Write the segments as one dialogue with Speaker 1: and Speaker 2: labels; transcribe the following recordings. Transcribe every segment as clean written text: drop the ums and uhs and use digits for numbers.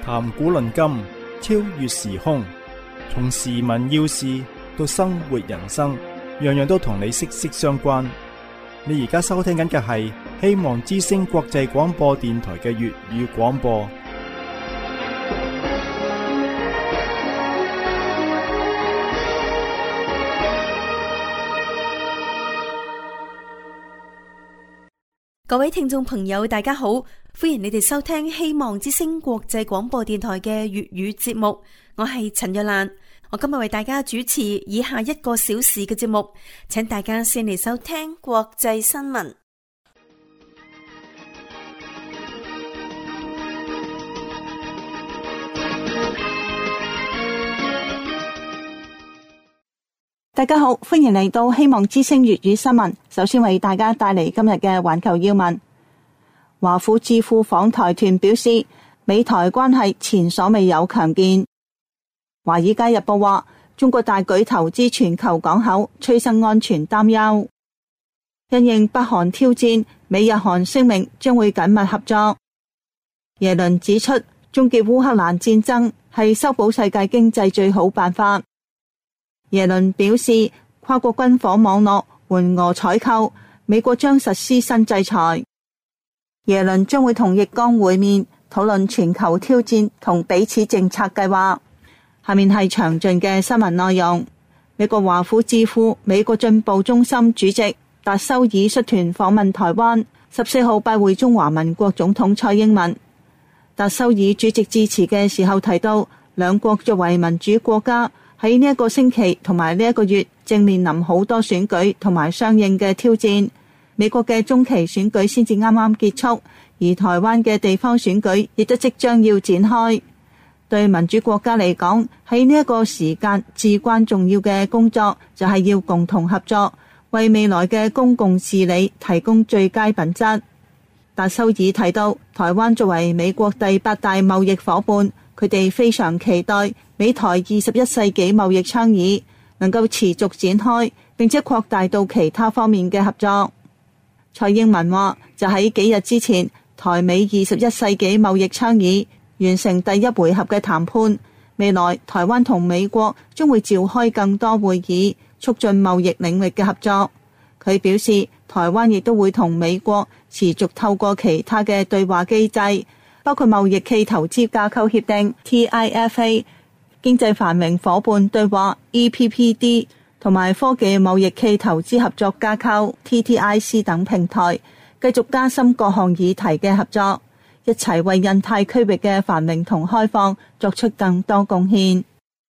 Speaker 1: 談古論今，超越時空，從時聞要事到生活人生，樣樣都同你息息相關。你而家收聽緊嘅係希望之聲國際廣播電台嘅粵語廣播。
Speaker 2: 各位聽眾朋友，大家好，歡迎你哋收聽希望之聲國際廣播電台嘅粵語節目。我係陳若蘭，我今日為大家主持以下1個小時嘅節目，請大家先嚟收聽國際新聞。
Speaker 3: 大家好，歡迎嚟到希望之聲粵語新聞。首先為大家帶嚟今日嘅環球要聞。華府智庫訪台團表示，美台關係前所未有強健。華爾街日報話，中國大舉投資全球港口，催生安全擔憂。因應北韓挑戰，美日韓聲明將會緊密合作。耶倫指出，終結烏克蘭戰爭係修補世界經濟最好辦法。耶倫表示，跨國軍火網絡援俄採購，美國將實施新制裁。耶倫將會同易綱會面，討論全球挑戰同彼此政策計劃。下面係詳盡嘅新聞內容。美國華府智庫美國進步中心主席達修爾率團訪問台灣，14號拜會中華民國總統蔡英文。達修爾主席致辭嘅時候提到，兩國作為民主國家，喺呢一個星期同埋呢一個月正面臨好多選舉同埋相應嘅挑戰。美國嘅中期選舉先至啱啱結束，而台灣嘅地方選舉亦都即將要展開。對民主國家嚟講，喺呢一個時間至關重要嘅工作就係要共同合作，為未來嘅公共治理提供最佳品質。達修爾提到，台灣作為美國第8大貿易夥伴，佢哋非常期待美台21世紀貿易倡議能夠持續展開，並且擴大到其他方面嘅合作。蔡英文話，就喺幾日之前，台美21世紀貿易倡議完成第1回合嘅談判，未來台灣同美國將會召開更多會議，促進貿易領域嘅合作。佢表示，台灣亦都會同美國持續透過其他嘅對話機制，包括貿易暨投資架構協定 TIFA、經濟繁榮夥伴對話 EPPD 同埋科技貿易暨投資合作架構 TTIC 等平台，繼續加深各項議題嘅合作，一齊為印太區域嘅繁榮同開放作出更多貢獻。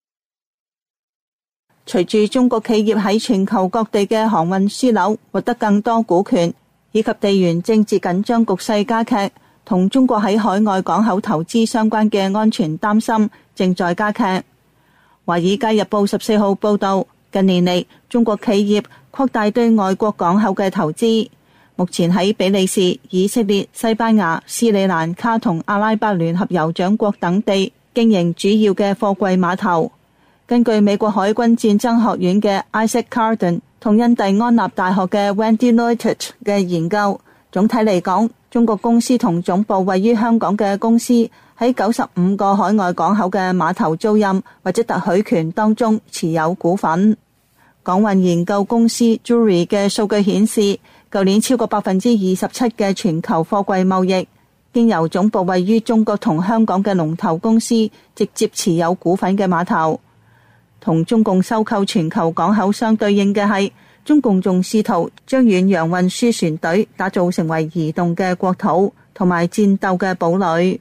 Speaker 3: 隨住中國企業喺全球各地嘅航運樞紐獲得更多股權，以及地緣政治緊張局勢加劇，同中國喺海外港口投資相關嘅安全擔心正在加劇。華爾街日報14號報道，近年嚟中國企業擴大對外國港口嘅投資，目前喺比利時、以色列、西班牙、斯里蘭卡同阿拉伯聯合酋長國等地經營主要嘅貨櫃碼頭。根據美國海軍戰爭學院嘅 Isaac Carden 同印第安納大學嘅 Wendy Neutert 嘅研究，總體嚟講，中國公司同總部位於香港嘅公司喺95個海外港口嘅碼頭租賃或者特許權當中持有股份。港運研究公司 Drewry 嘅數據顯示，舊年超過27%嘅全球貨櫃貿易經由總部位於中國同香港嘅龍頭公司直接持有股份嘅碼頭。同中共收購全球港口相對應嘅係，中共仲試圖將遠洋運輸船隊打造成為移動嘅國土同埋戰鬥嘅堡壘。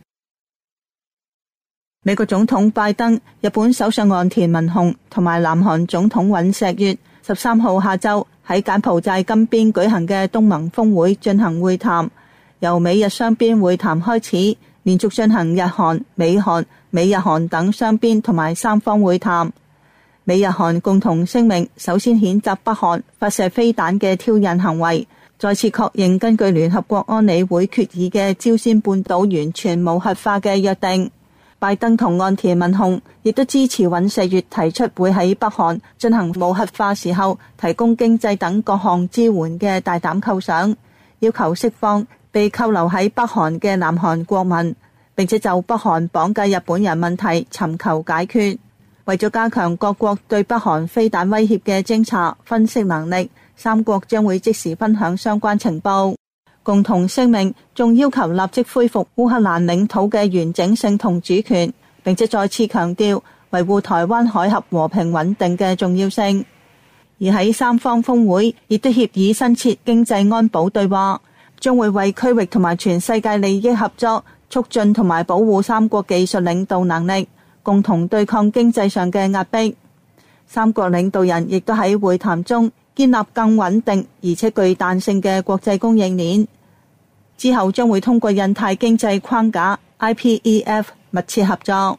Speaker 3: 美國總統拜登、日本首相岸田文雄同埋南韓總統尹錫悅13號下晝喺柬埔寨金邊舉行嘅東盟峰會進行會談，由美日雙邊會談開始，連續進行日韓、美韓、美日韓等雙邊同埋三方會談。美日韓共同聲明首先譴責北韓發射飛彈嘅挑釁行為，再次確認根據聯合國安理會決議嘅朝鮮半島完全無核化嘅約定。拜登同岸田文雄亦都支持尹錫悅提出會喺北韓進行無核化時候提供經濟等各項支援嘅大膽構想，要求釋放被扣留喺北韓嘅南韓國民， 並且就北韓綁架日本人問題尋求解決。為咗加強各國對北韓飛彈威脅嘅偵查分析能力，三國將會即時分享相關情報。共同聲明仲要求立即恢復烏克蘭領土嘅完整性同主權，並且再次強調維護台灣海峽和平穩定嘅重要性。而喺三方峰會亦都協議新設經濟安保對話，將會為區域同埋全世界利益合作，促進同埋保護三國技術領導能力，共同對抗經濟上嘅壓迫。三國領導人亦都喺會談中建立更穩定而且具彈性嘅國際供應鏈，之後將會通過印太經濟框架 IPEF 密切合作。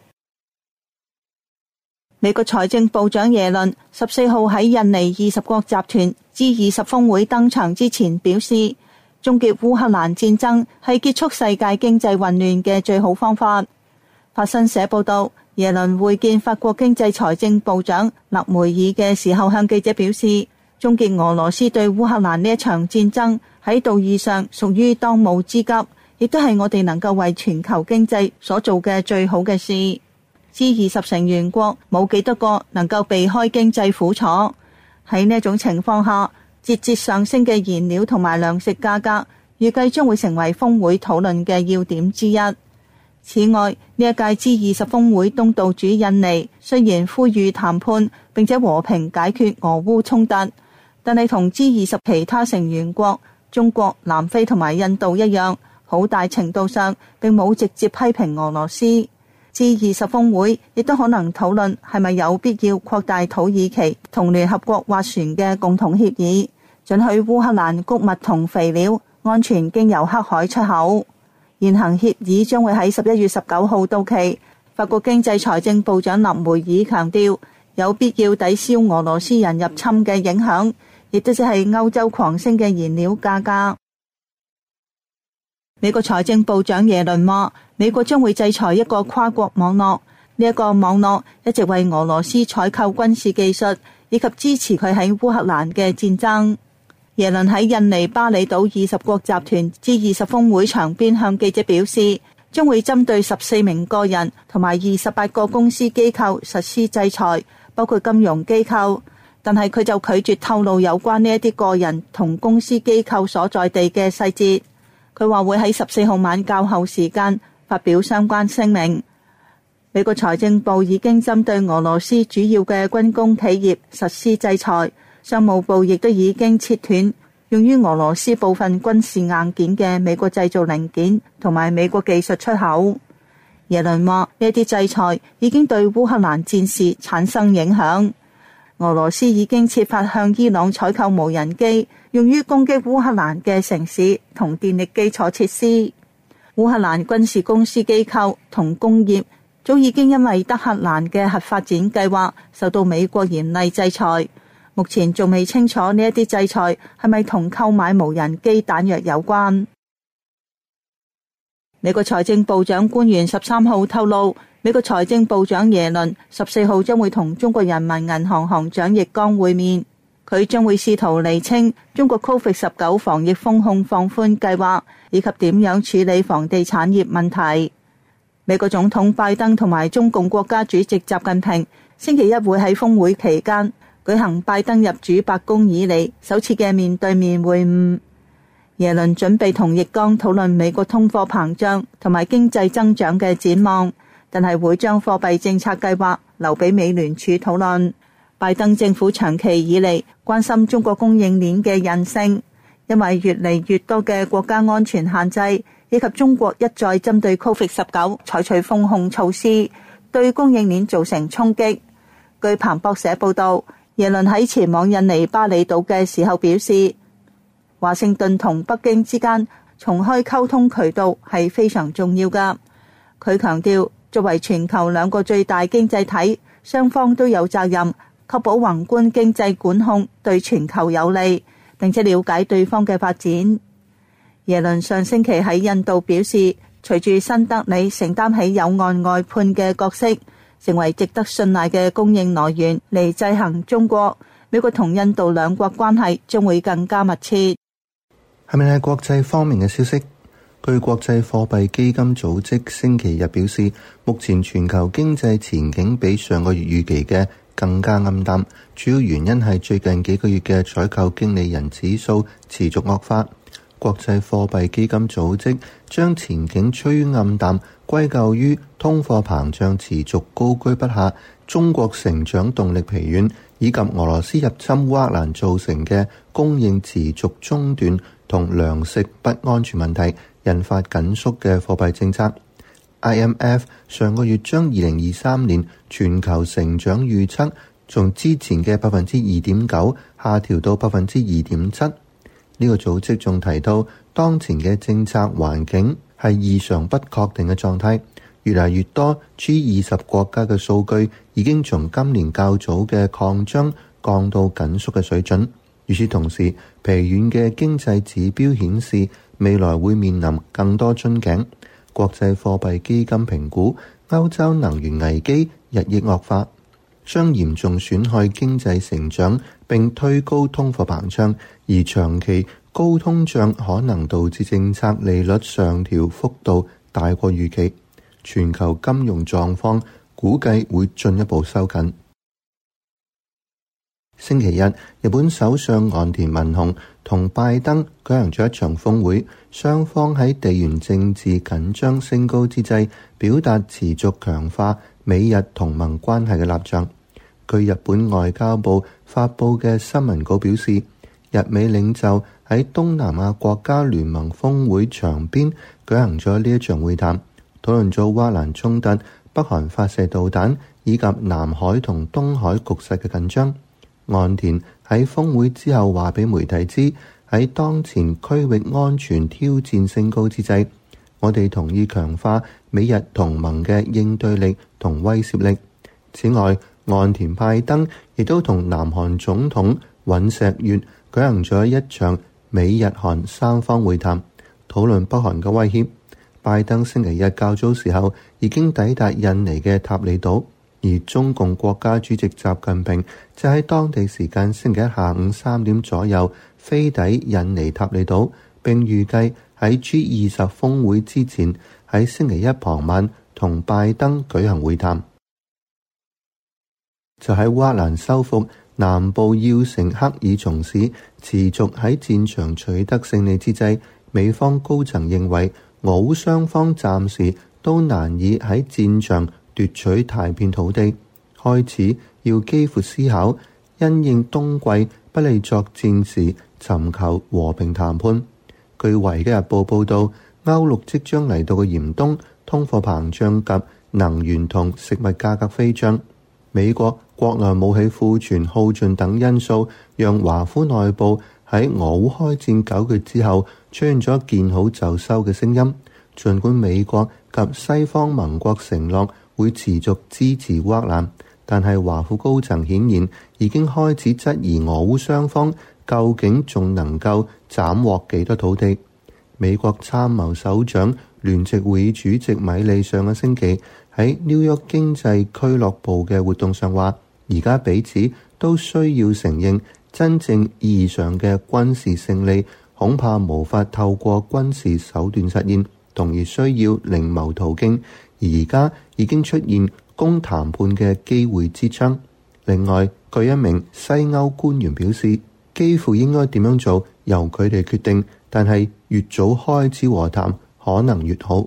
Speaker 3: 美國財政部長耶倫14號喺印尼20國集團 G20 峰會登場之前表示，終結烏克蘭戰爭係結束世界經濟混亂嘅最好方法。法新社報道，耶倫會見法國經濟財政部長勒梅爾嘅時候，向記者表示，終結俄羅斯對烏克蘭呢一場戰爭喺道義上屬於當務之急，亦都係我哋能夠為全球經濟所做嘅最好嘅事。G20 成員國冇幾多個能夠避開經濟苦楚。喺呢一種情況下，節節上升嘅燃料同埋糧食價格預計將會成為峰會討論嘅要點之一。此外，呢一屆 G20 峰會東道主印尼雖然呼籲談判並且和平解決俄烏衝突，但係同 G20 其他成員國中國、南非同埋印度一樣，好大程度上並冇直接批評俄羅斯。G20 峰會亦都可能討論係咪有必要擴大土耳其同聯合國斡旋嘅共同協議，准許烏克蘭穀物同肥料安全經由黑海出口。現行協議將會喺11月19號到期。法國經濟財政部長勒梅爾強調，有必要抵消俄羅斯人入侵嘅影響，亦都即係歐洲狂升嘅燃料價格。美國財政部長耶倫話，美國將會制裁一個跨國網絡，呢一個網絡一直為俄羅斯採購軍事技術，以及支持佢喺烏克蘭嘅戰爭。耶倫喺印尼巴厘島20國集團 G20 峰會場邊向記者表示，將會針對14名個人同埋28個公司機構實施制裁，包括金融機構，但係佢就拒絕透露有關呢一啲個人同公司機構所在地嘅細節。佢話會喺14號晚較後時間發表相關聲明。美國財政部已經針對俄羅斯主要嘅軍工企業實施制裁，商務部亦都已經切斷用於俄羅斯部分軍事硬件嘅美國製造零件同埋美國技術出口。耶倫話呢啲制裁已經對烏克蘭戰事產生影響。俄羅斯已經設法向伊朗採購無人機，用於攻擊烏克蘭嘅城市同電力基礎設施。烏克蘭軍事公司機構同工業早已經因為德黑蘭嘅核發展計劃受到美國嚴厲制裁，目前仲未清楚呢一啲制裁係咪同購買無人機彈藥有關。美國財政部長官員13號透露，美國財政部長耶倫14號將會同中國人民銀行行長易綱會面，佢將會試圖釐清中國 COVID-19 防疫封控放寬計劃，以及點樣處理房地產業問題。美國總統拜登同埋中共國家主席習近平星期一會喺峰會期間舉行拜登入主白宮以嚟首次嘅面對面會晤。耶倫準備同易綱討論美國通貨膨脹同埋經濟增長嘅展望，但係會將貨幣政策計劃留俾美聯儲討論。拜登政府長期以嚟關心中國供應鏈嘅韌性，因為越嚟越多嘅國家安全限制以及中國一再針對 COVID-19 採取封控措施，對供應鏈造成衝擊。據彭博社報道，耶倫喺前往印尼巴厘島嘅時候表示，華盛頓同北京之間重開溝通渠道係非常重要㗎。佢強調，作為全球兩個最大經濟體，雙方都有責任確保宏觀經濟管控對全球有利，並且了解對方嘅發展。耶倫上星期喺印度表示，隨住新德里承擔起有岸外判嘅角色，成為值得信賴嘅供應來源嚟制衡中國，美國同印度兩國關係將會更加密切。
Speaker 4: 下面係國際方面嘅消息， 據國際貨幣基金組織星期日表示，目前全球經濟前景比上個月預期嘅更加暗淡，主要原因係最近幾個月嘅採購經理人指數持續惡化。國際貨幣基金組織將前景趨於暗淡歸咎於通貨膨脹持續高居不下、中國成長動力疲軟以及俄羅斯入侵烏克蘭造成嘅供應持續中斷同糧食不安全問題，引發緊縮嘅貨幣政策。IMF 上個月將2023年全球成長預測從之前嘅 2.9% 下調到 2.7%。呢個組織仲提到，當前嘅政策環境係異常不確定嘅狀態，越嚟越多 G20 國家嘅數據已經從今年較早嘅擴張降到緊縮嘅水準。與此同時，疲軟嘅經濟指標顯示未來會面臨更多樽頸。國際貨幣基金評估，歐洲能源危機日益惡化，將嚴重損害經濟成長並推高通貨膨脹，而長期高通脹可能導致政策利率上調幅度大過預期。全球金融狀況估計會進一步收緊。星期日，日本首相岸田文雄同拜登舉行咗一場峰會，雙方喺地緣政治緊張升高之際，表達持續強化美日同盟關係嘅立場。據日本外交部發佈嘅新聞稿表示，日美領袖喺東南亞國家聯盟峰會場邊舉行咗呢一場會談，討論咗烏克蘭衝突、北韓發射導彈以及南海同東海局勢嘅緊張。岸田喺峰會之後話俾媒體知，喺當前區域安全挑戰升高之際，我哋同意強化美日同盟嘅應對力同威懾力。此外，岸田拜登亦都同南韓總統尹錫悅舉行咗一場美日韓三方會談，討論北韓嘅威脅。拜登星期日較早時候已經抵達印尼嘅塔里島，而中共國家主席習近平就喺當地時間星期一下午3點左右飛抵印尼塔里島，並預計喺 G20 峰會之前喺星期一傍晚同拜登舉行會談。就喺烏克蘭收復南部要城克爾松市，持續喺戰場取得勝利之際，美方高層認為俄烏雙方暫時都難以喺戰場奪取大片土地，開始要基輔思考因應冬季不利作戰時尋求和平談判。據《維吉日報》報導，歐陸即將嚟到嘅嚴冬，通貨膨脹及能源同食物價格飛漲，美國國內武器庫存耗盡等因素，讓華府內部喺俄烏開戰9個月之後出現咗見好就收嘅聲音。儘管美國及西方盟國承諾會持續支持烏克蘭，但係華府高層顯然已經開始質疑俄烏雙方究竟仲能夠斬獲幾多土地。美國參謀首長聯席會議主席米利上個星期喺紐約經濟俱樂部嘅活動上話，而家彼此都需要承認真正意義上嘅軍事勝利恐怕無法透過軍事手段實現，同而需要另謀途徑，而家已經出現供談判嘅機會之窗。另外，據一名西歐官員表示，幾乎應該點樣做由佢哋決定，但係越早開始和談可能越好。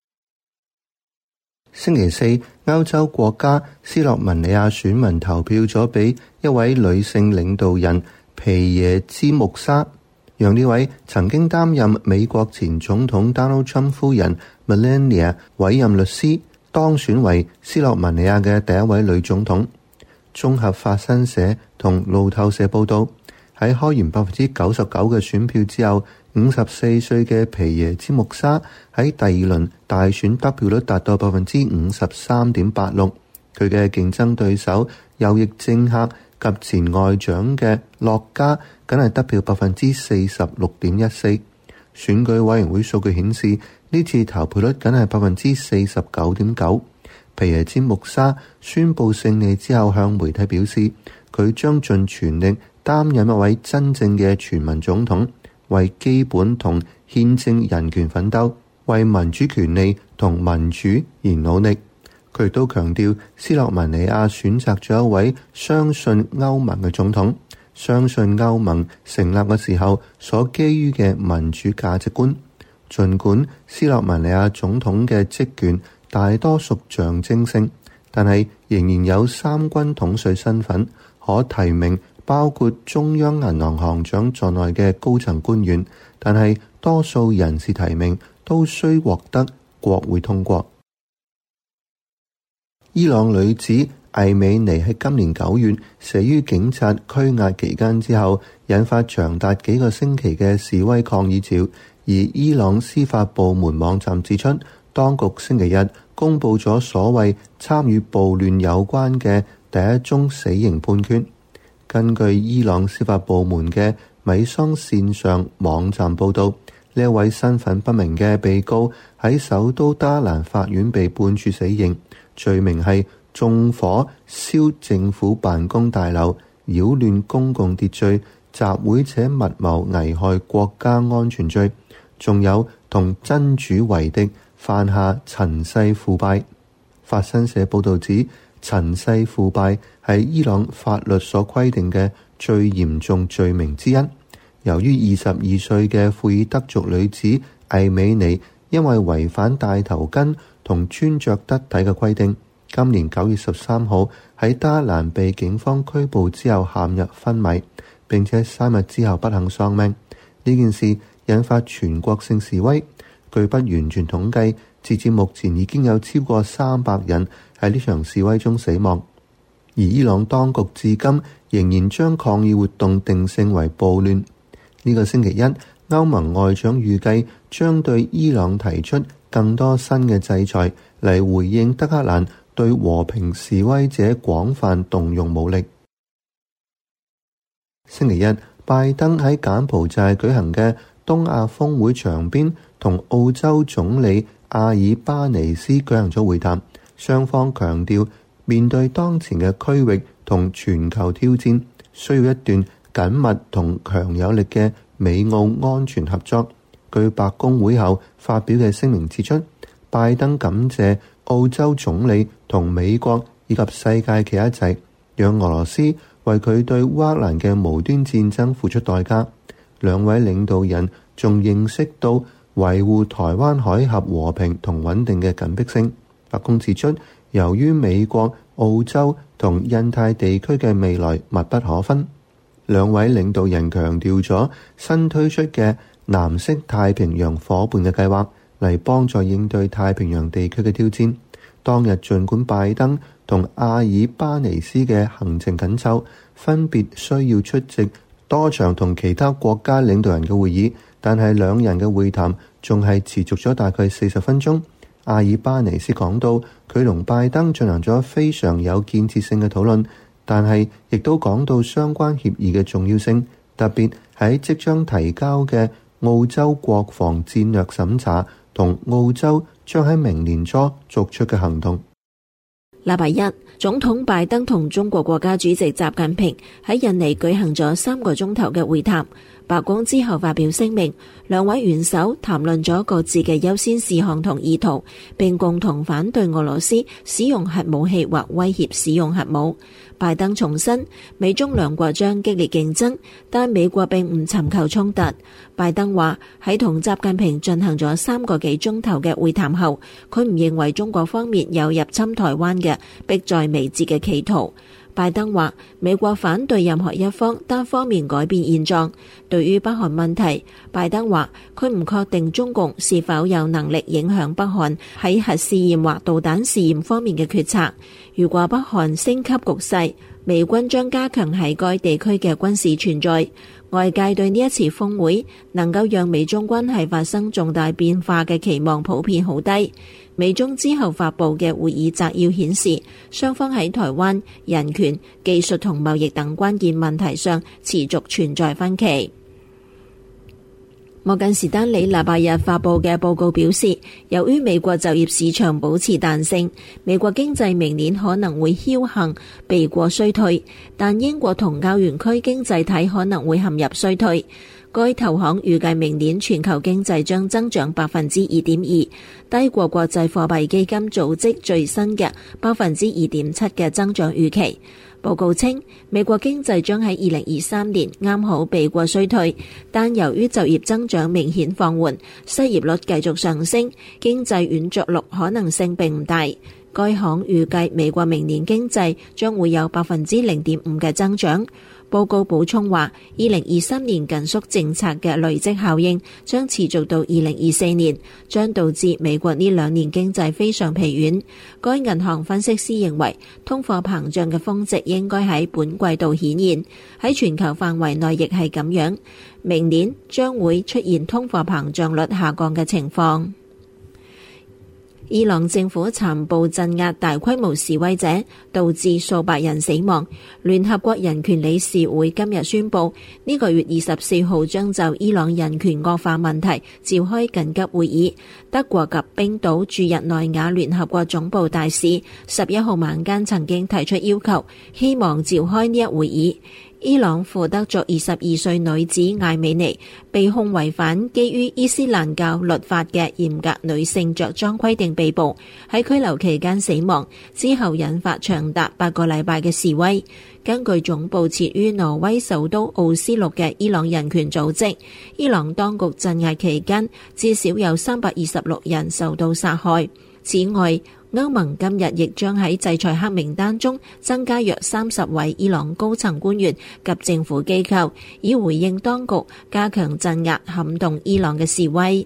Speaker 4: 星期四，歐洲國家斯洛文尼亞選民投票咗俾一位女性領導人皮耶茲穆沙，讓呢位曾經擔任美國前總統 Donald Trump 夫人 Melania 委任律師，當選為斯洛文尼亞嘅第一位女總統。綜合法新社同路透社報道，喺開完99%嘅選票之後，54歲嘅皮耶茲穆沙喺第二輪大選得票率達到 53.86%。佢嘅競爭對手右翼政客及前外長嘅洛加僅係得票 46.14%。選舉委員會數據顯示，呢次投票率僅係 49.9%。皮耶茲穆沙宣布勝利之後向媒體表示，佢將盡全力擔任一位真正嘅全民總統， 為基本同憲政人權奮鬥，為民主權利同民主而努力。佢亦都強調，斯洛文尼亞選擇咗一位相信歐盟嘅總統，相信歐盟成立嘅時候所基於嘅民主價值觀。儘管斯洛文尼亞總統嘅職權大多屬象徵性，但係仍然有三軍統帥身份，可提名包括中央銀行行長在內嘅高層官員，但係多數人事提名都需獲得國會通過。伊朗女子艾美尼喺今年9月死於警察拘押期間之後，引發長達幾個星期嘅示威抗議潮。而伊朗司法部門網站指出，當局星期日公布咗所謂參與暴亂有關嘅第一宗死刑判決。根據伊朗司法部門嘅米桑線上網站報道，呢一位身份不明嘅被告喺首都德黑蘭法院被判處死刑，罪名係縱火燒政府辦公大樓、擾亂公共秩序、集會且密謀危害國家安全罪，仲有同真主為敵，犯下塵世腐敗。法新社報導指，塵世腐敗係伊朗法律所規定嘅最嚴重罪名之一。由於22歲嘅庫爾德族女子艾美尼因為違反戴頭巾同穿着得體嘅規定，今年9月13號喺德黑蘭被警方拘捕之後陷入昏迷，並且3日之後不幸喪命。呢件事引發全國性示威，據不完全統計，截至目前已經有超過300人喺呢場示威中死亡。而伊朗當局至今仍然將抗議活動定性為暴亂。呢個星期一，歐盟外長預計將對伊朗提出更多新嘅制裁，嚟回應德黑蘭對和平示威者廣泛動用武力。星期一，拜登喺柬埔寨舉行嘅東亞峰會場邊同澳洲總理阿爾巴尼斯舉行咗會談，雙方強調面對當前嘅區域同全球挑戰，需要一段緊密同強有力嘅美澳安全合作。據白宮會後發表嘅聲明指出，拜登感謝澳洲總理同美國以及世界企一齊，讓俄羅斯為佢對烏克蘭嘅無端戰爭付出代價。兩位領導人仲認識到維護台灣海峽和平同穩定嘅緊迫性。白宮指出，由於美國、澳洲同印太地區嘅未來密不可分，兩位領導人強調咗新推出嘅藍色太平洋夥伴嘅計劃，嚟幫助應對太平洋地區嘅挑戰。當日儘管拜登同阿爾巴尼斯嘅行程緊湊，分別需要出席多場同其他國家領導人嘅會議，但係兩人嘅會談仲係持續咗大概40分鐘。阿爾巴尼斯講到，佢同拜登進行咗非常有建設性嘅討論，但係亦都講到相關協議嘅重要性，特別喺即將提交嘅澳洲國防戰略審查同澳洲將喺明年初作出嘅行動。
Speaker 5: 禮拜一，總統拜登同中國國家主席習近平喺印尼舉行咗3個鐘頭嘅會談。白宮之後發表聲明，兩位元首談論咗各自嘅優先事項同意圖，並共同反對俄羅斯使用核武器或威脅使用核武。拜登重申，美中兩國將激烈競爭，但美國並唔尋求衝突。拜登話喺同習近平進行咗3個幾鐘頭嘅會談後，佢唔認為中國方面有入侵台灣嘅迫在眉睫嘅企圖。拜登話美國反對任何一方單方面改變現狀。對於北韓問題，拜登話佢唔確定中共是否有能力影響北韓喺核試驗或導彈試驗方面嘅決策。如果北韓升級局勢，美軍將加強喺該地區嘅軍事存在。外界對呢一次峰會能夠讓美中關係發生重大變化嘅期望普遍好低。美中之後發佈嘅會議摘要顯示，雙方喺台灣、人權、技術同貿易等關鍵問題上持續存在分歧。摩根士丹利禮拜日發佈嘅報告表示，由於美國就業市場保持彈性，美國經濟明年可能會僥倖避過衰退，但英國同歐元區經濟體可能會陷入衰退。 該投行預計明年全球經濟將增長 2.2%， 低過國際貨幣基金組織最新嘅 2.7% 嘅增長預期。報告稱，美國經濟將喺2023年啱好避過衰退，但由於就業增長明顯放緩，失業率繼續上升，經濟軟着陸可能性並唔大。該行預計美國明年經濟將會有 0.5% 嘅增長。報告補充話，2023年緊縮政策嘅累積效應將持續到2024年，將導致美國呢2年經濟非常疲軟。該銀行分析師認為，通貨膨脹嘅峰值應該喺本季度顯現，喺全球範圍內亦係咁樣。明年將會出現通貨膨脹率下降嘅情況。伊朗政府殘暴鎮壓大規模示威者，導致數百人死亡。聯合國人權理事會今日宣布，呢個月24號將就伊朗人權惡化問題召開緊急會議。德國及冰島駐日內瓦聯合國總部大使11號晚間曾經提出要求，希望召開呢一會議。伊朗庫德族22歲女子艾美尼被控違反基於伊斯蘭教律法嘅嚴格女性着裝規定被捕，喺拘留期間死亡，之後引發長達8個禮拜嘅示威。根據總部設於挪威首都奧斯陸嘅伊朗人權組織，伊朗當局鎮壓期間至少有326人受到殺害。此外，歐盟今日亦將喺制裁黑名單中增加約30位伊朗高層官員及政府機構，以回應當局加強鎮壓撼動伊朗嘅示威。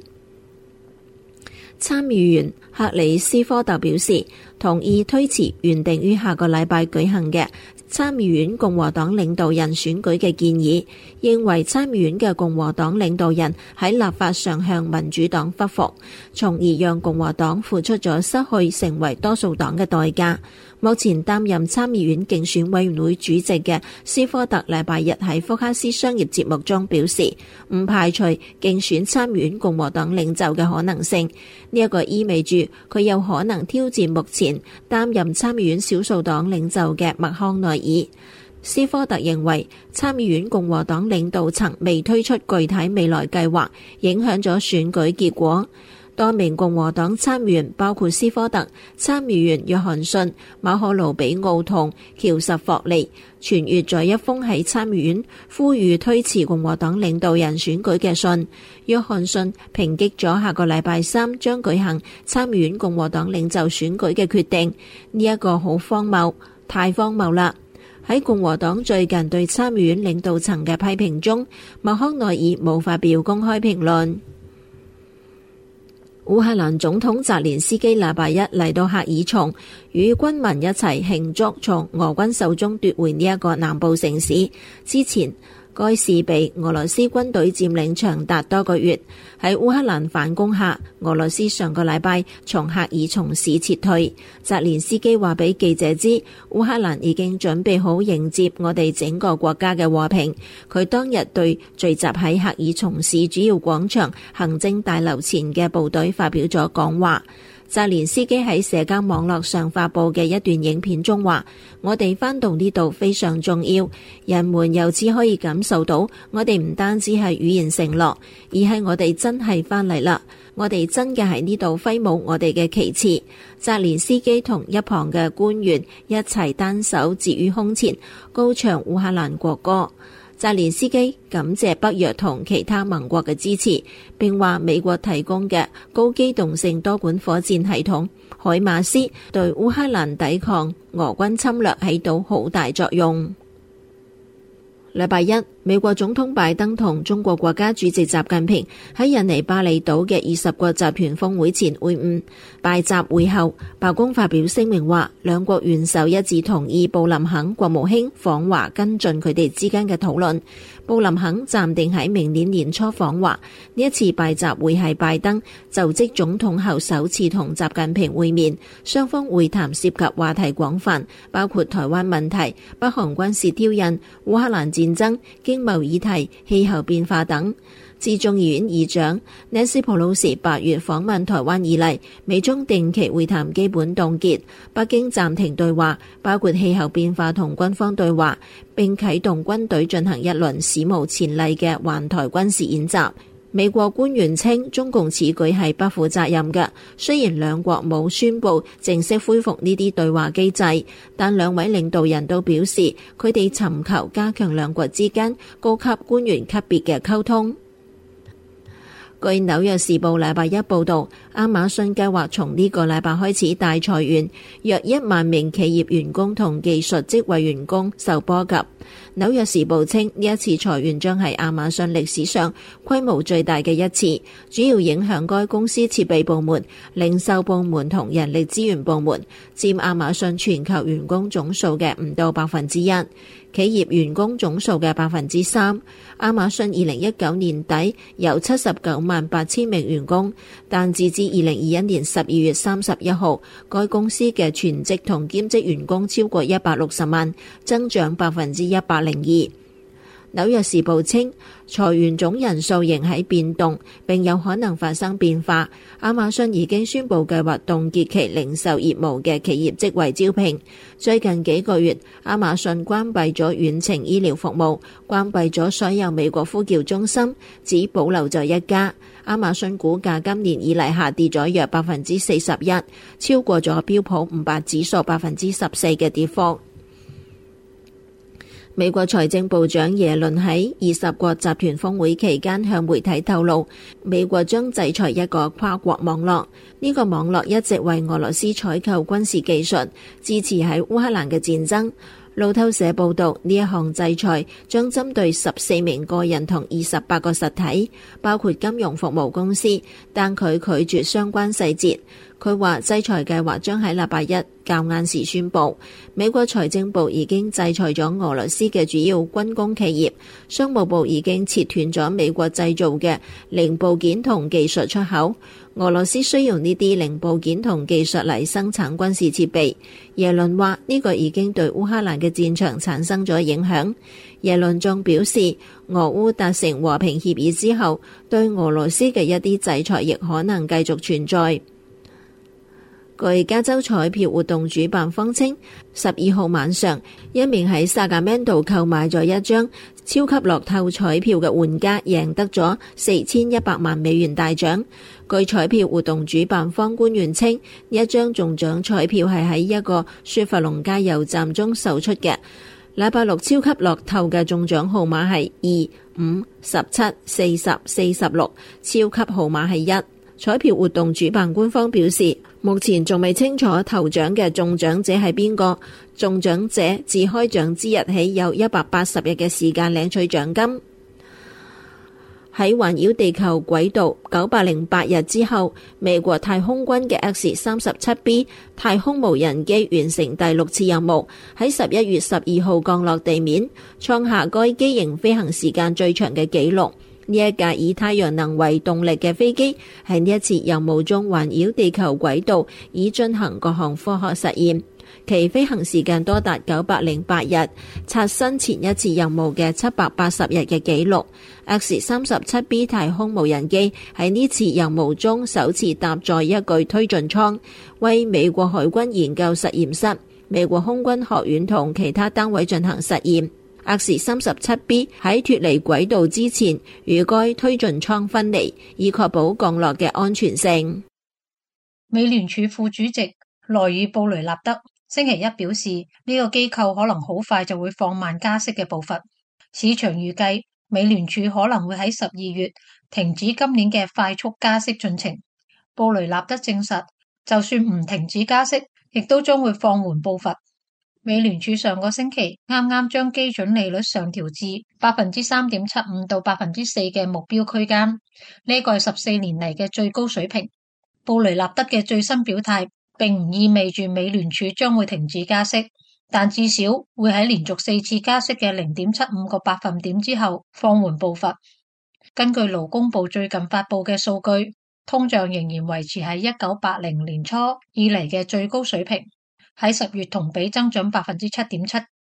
Speaker 5: 參議員克里斯科特表示，同意推遲原定於下個禮拜舉行嘅參議院共和黨領導人選舉嘅建議，認為參議院嘅共和黨領導人喺立法上向民主黨屈服，從而讓共和黨付出咗失去成為多數黨嘅代價。目前擔任參議院競選委員會主席嘅斯科特禮拜日喺福克斯商業節目中表示，唔排除競選參議院共和黨領袖嘅可能性。呢一個意味住佢有可能挑戰目前擔任參議院少數黨領袖嘅麥康奈爾。斯科特認為參議院共和黨領導層未推出具體未來計劃，影響咗選舉結果。多名共和黨參議員包括斯科特、參議員約翰遜、馬可盧比奧同喬什霍利傳閱咗一封喺參議院呼籲推遲共和黨領導人選舉嘅信。約翰遜抨擊咗下個禮拜3將舉行參議院共和黨領袖選舉嘅決定，呢一個好荒謬，太荒謬啦！喺共和黨最近對參議院領導層嘅批評中，麥康奈爾冇發表公開評論。烏克蘭總統澤連斯基禮拜一嚟到赫爾松，與軍民一齊慶祝從俄軍手中奪回呢一個南部城市。之前該市被俄羅斯軍隊佔領長達多個月，喺烏克蘭反攻下，俄羅斯上個禮拜從赫爾松市撤退。澤連斯基話俾記者知，烏克蘭已經準備好迎接我哋整個國家嘅和平。佢當日對聚集喺赫爾松市主要廣場行政大樓前嘅部隊發表咗講話。澤連斯基喺社交網絡上發佈嘅一段影片中話，我哋返到呢度非常重要，人們由此可以感受到我哋唔單止係語言承諾，而係我哋真係返嚟啦，我哋真嘅喺呢度揮舞我哋嘅旗幟。澤連斯基同一旁嘅官員一齊單手置於胸前，高唱烏克蘭國歌。澤連斯基感謝北約同其他盟國嘅支持，並話美國提供嘅高機動性多管火箭系統海馬斯對烏克蘭抵抗俄軍侵略起到好大作用。禮拜一，美國總統拜登同中國國家主席習近平喺印尼巴厘島嘅20國集團峰會前會晤。拜習會後，白宮發表聲明話，兩國元首一致同意布林肯國務卿訪華跟進佢哋之間嘅討論。布林肯暫定喺明年年初訪華，呢一次拜習會係拜登就職總統後首次同習近平會面，雙方會談涉及話題廣泛，包括台灣問題、北韓軍事挑釁、烏克蘭戰爭、經貿議題、氣候變化等。 自眾議院議長南希·佩洛西8月訪問台灣以嚟，美中定期會談基本凍結，北京暫停對話，包括氣候變化同軍方對話，並啟動軍隊進行一輪史無前例嘅環台軍事演習。美國官員稱中共此舉係不負責任嘅，雖然兩國冇宣布正式恢復呢啲對話機制，但兩位領導人都表示佢哋尋求加強兩國之間高級官員級別嘅溝通。據紐約時報禮拜一報導，亞馬遜計劃從呢個禮拜開始大裁員，約1萬名企業員工同技術職位員工受波及。紐約時報稱呢一次裁員將係亞馬遜歷史上規模最大嘅一次，主要影響該公司設備部門、零售部門同人力資源部門，佔亞馬遜全球員工總數嘅唔到1%，企業員工總數嘅3%。亞馬遜2019年底有798000名員工，但截至2021年12月31號，該公司嘅全職同兼職員工超過160萬，增長102%。紐約時報稱，裁員總人數仍喺變動，並有可能發生變化。亞馬遜已經宣布計劃凍結其零售業務嘅企業職位招聘。最近幾個月，亞馬遜關閉咗遠程醫療服務，關閉咗所有美國呼叫中心，只保留咗一家。亞馬遜股價今年以嚟下跌咗約41%，超過咗標普500指數14%嘅跌幅。美國財政部長耶倫喺20國集團峰會期間向媒體透露，美國將制裁一個跨國網絡。呢個網絡一直為俄羅斯採購軍事技術，支持喺烏克蘭嘅戰爭。路透社報道，呢一項制裁將針對14名個人同28個實體，包括金融服務公司，但佢拒絕相關細節。佢話制裁計劃將喺禮拜一較晏時宣佈。美國財政部已經制裁咗俄羅斯嘅主要軍工企業，商務部已經切斷咗美國製造嘅零部件同技術出口。俄羅斯需要呢啲零部件同技術嚟生產軍事設備。耶倫話呢個已經對烏克蘭嘅戰場產生咗影響。耶倫仲表示，俄烏達成和平協議之後，對俄羅斯嘅一啲制裁亦可能繼續存在。據加州彩票活動主辦方稱，12號晚上，一名喺薩加曼度購買咗一張超級樂透彩票嘅玩家贏得咗4100萬美元大獎。據彩票活動主辦方官員稱，呢一張中獎彩票係喺一個雪佛龍加油站中售出嘅。禮拜六超級樂透嘅中獎號碼係2、5、17、40、46，超級號碼係1。彩票活動主辦官方表示，目前仲未清楚頭獎嘅中獎者係邊個。中獎者自開獎之日起有180日嘅時間領取獎金。喺環繞地球軌道908日之後，美國太空軍嘅 X-37B 太空無人機完成第6次任務，喺11月12號降落地面，創下該機型飛行時間最長嘅紀錄。呢一架以太陽能為動力嘅飛機喺呢一次任務中環繞地球軌道，以進行各項科學實驗。其飛行時間多達908日，刷新前一次任務嘅780日嘅紀錄。X-37B 太空無人機喺呢次任務中首次搭載一具推進艙，為美國海軍研究實驗室、美國空軍學院同其他單位進行實驗。X-37B 喺脫離軌道之前，與該推進艙分離，以確保降落嘅安全性。
Speaker 6: 美聯儲副主席萊爾布雷納德星期一表示，呢個機構可能好快就會放慢加息嘅步伐。市場預計美聯儲可能會喺12月停止今年嘅快速加息進程。布雷納德證實，就算唔停止加息，亦都將會放緩步伐。美聯儲上個星期啱啱將基準利率上調至 3.75% 到 4% 嘅目標區間，呢個係14年嚟嘅最高水平。布雷納德嘅最新表態並唔意味住美聯儲將會停止加息，但至少會喺連續4次加息嘅 0.75 個百分點之後放緩步伐。根據勞工部最近發布嘅數據，通脹仍然維持喺1980年初以嚟嘅最高水平。喺10月同比增長 7.7%，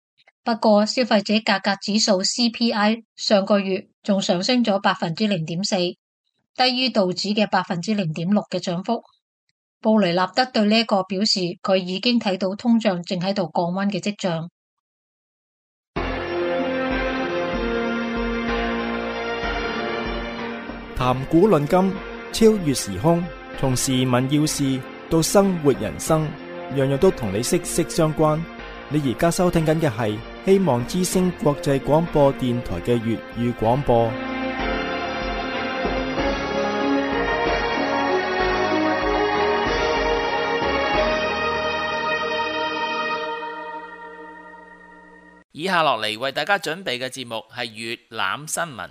Speaker 6: 不過消費者價格指數 CPI 上個月仲上升咗0.4%，低於道指嘅0.6%嘅漲幅。布雷納德對呢個表示，佢已經睇到通脹正喺度降溫嘅跡象。
Speaker 1: 談古論今，超越時空，從時聞要事到生活人生，樣樣都同你息息相關。你而家收聽緊嘅係希望之聲國際廣播電台嘅粵語廣播。
Speaker 7: 以下落嚟為大家準備嘅節目係粵覽新聞。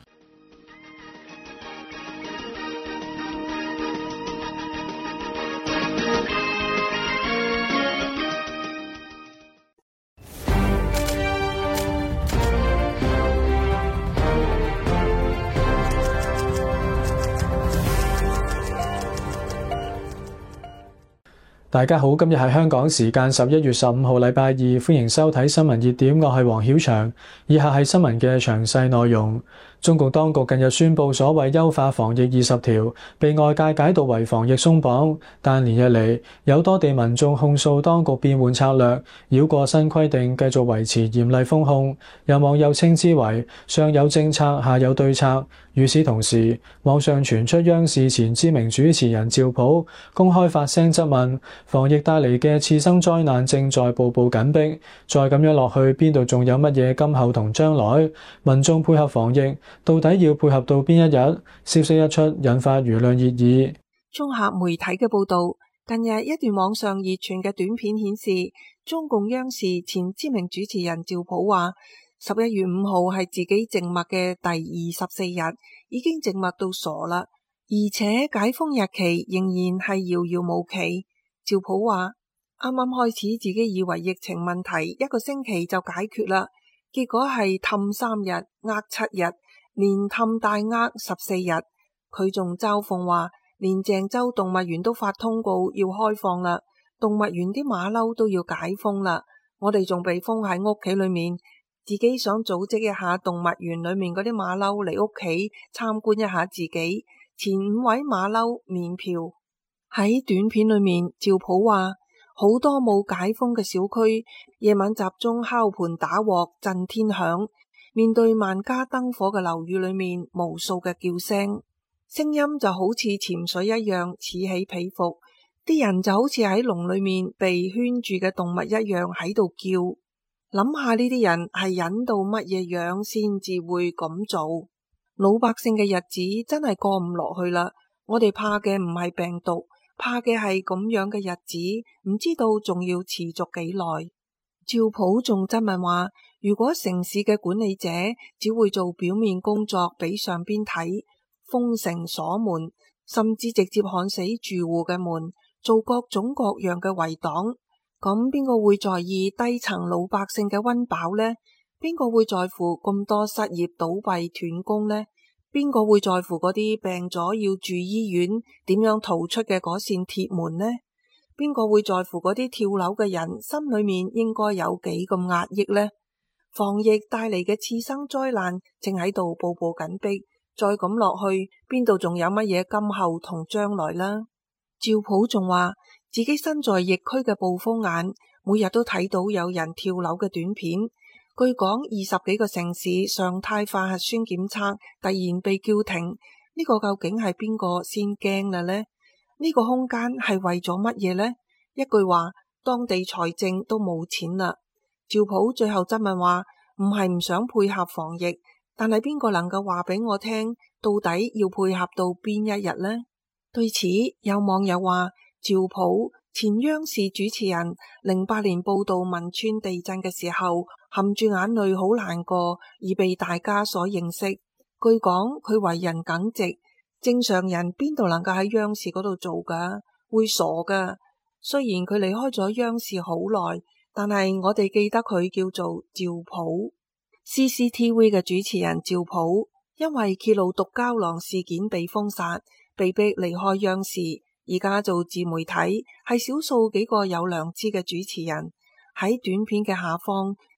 Speaker 8: 大家好，今日係香港時間11月15號禮拜二，歡迎收睇新聞熱點，我係黃曉翔。以下係新聞嘅詳細內容。中共當局近日宣布所謂優化防疫20條，被外界解讀為防疫鬆綁，但連日嚟有多地民眾控訴當局變換策略，繞過新規定，繼續維持嚴厲封控。有網友稱之為上有政策，下有對策。與此同時，網上傳出央視前知名主持人趙普公開發聲質問，防疫帶嚟嘅次生災難正在步步緊迫，再咁樣落去，邊度仲有乜嘢今後同將來？民眾配合防疫，到底要配合到邊一日？消息一出，引發輿論熱議。
Speaker 9: 綜合媒體嘅報導，近日一段網上熱傳嘅短片顯示，中共央視前知名主持人趙普話，11月5號係自己靜默嘅第24日，已經靜默到傻啦，而且解封日期仍然係遙遙無期。趙普話，啱啱開始自己以為疫情問題1個星期就解決啦，結果係氹3日，呃7日，連氹帶呃14日。佢仲嘲諷話，連鄭州動物園都發通告要開放啦，動物園啲馬騮都要解封啦，我哋仲被封喺屋企裏面。自己想組織一下動物園裏面嗰啲馬騮嚟屋企參觀一下自己，前5位馬騮免票。喺短片裏面，趙普話好多冇解封嘅小區，夜晚集中敲盤打鑊震天響，面對萬家燈火嘅樓宇裏面，無數嘅叫聲，聲音就好似潛水一樣此起彼伏，啲人就好似喺籠裏面被圈住嘅動物一樣喺度叫。諗下呢啲人係忍到乜嘢樣先至會咁做？老百姓嘅日子真係過唔落去啦！我哋怕嘅唔係病毒，怕嘅係咁樣嘅日子，唔知道仲要持續幾耐。趙普仲質問話，如果城市嘅管理者只會做表面工作俾上邊睇，封城鎖門，甚至直接焊死住戶嘅門，做各種各樣嘅圍擋，咁邊個會在意低層老百姓嘅溫飽呢？邊個會在乎咁多失業倒閉斷供呢？邊個會在乎嗰啲病咗要住醫院點樣逃出嘅嗰扇鐵門呢？邊個會在乎嗰啲跳樓嘅人心裏面應該有幾咁壓抑呢？防疫帶嚟嘅次生災難正喺度步步緊迫，再咁落去，邊度仲有乜嘢今後同將來呢？趙普仲話，自己身在疫區嘅暴風眼，每日都睇到有人跳樓嘅短片。據講20幾個城市常態化核酸檢測突然被叫停，呢個究竟係邊個先驚啦呢？呢個空間係為咗乜嘢呢？一句話，當地財政都冇錢啦。趙普最後質問話，唔係唔想配合防疫，但係邊個能夠話俾我聽，到底要配合到邊一日呢？對此，有網友話，趙普前央視主持人08年報道汶川地震嘅時候，含住眼淚好難過，而被大家所認識。據講佢為人耿直，正常人邊度能夠喺央視嗰度做噶？會傻噶。雖然佢離開咗央視好耐，但係我哋記得佢叫做趙普。CCTV 嘅主持人趙普因為揭露毒膠囊事件被封殺，被逼離開央視，而家做自媒體，係少數幾個有良知嘅主持人。喺短片嘅下方，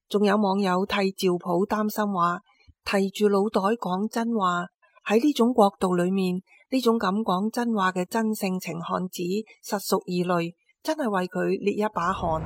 Speaker 9: 仲有網友替趙普擔心話，提住腦袋講真話，喺呢種國度裏面，呢種敢講真話嘅真性情漢子實屬異類，真係為佢捏一把汗。